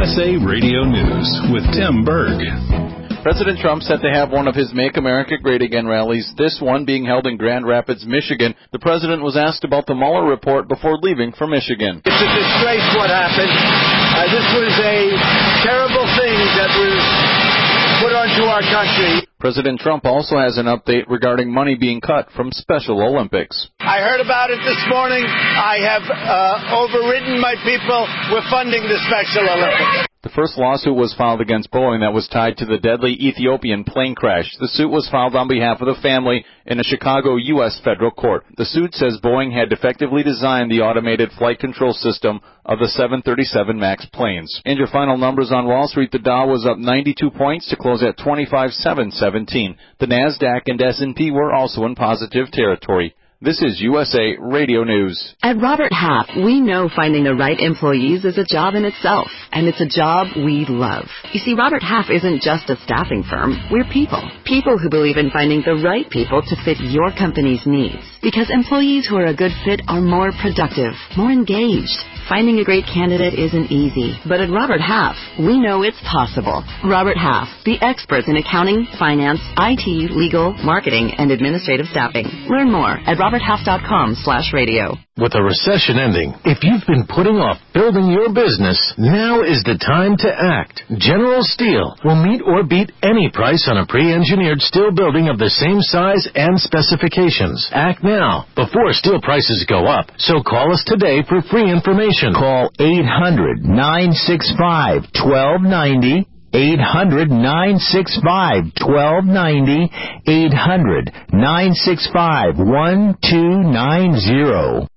USA Radio News with Tim Berg. President Trump set to have one of his Make America Great Again rallies, this one being held in Grand Rapids, Michigan. The president was asked about the Mueller report before leaving for Michigan. It's a disgrace what happened. This was a terrible thing that was put onto our country. President Trump also has an update regarding money being cut from Special Olympics. I heard about it this morning. I have overridden my people. We're funding the Special Olympics. The first lawsuit was filed against Boeing that was tied to the deadly Ethiopian plane crash. The suit was filed on behalf of the family in a Chicago U.S. federal court. The suit says Boeing had defectively designed the automated flight control system of the 737 MAX planes. And your final numbers on Wall Street, the Dow was up 92 points to close at 25,717. The NASDAQ and S&P were also in positive territory. This is USA Radio News. At Robert Half, we know finding the right employees is a job in itself, and it's a job we love. You see, Robert Half isn't just a staffing firm. We're people. People who believe in finding the right people to fit your company's needs. Because employees who are a good fit are more productive, more engaged. Finding a great candidate isn't easy, but at Robert Half, we know it's possible. Robert Half, the experts in accounting, finance, IT, legal, marketing, and administrative staffing. Learn more at roberthalf.com/radio. With a recession ending, if you've been putting off building your business, now is the time to act. General Steel will meet or beat any price on a pre-engineered steel building of the same size and specifications. Act now, before steel prices go up. So call us today for free information. Call 800-965-1290. 800-965-1290. 800-965-1290.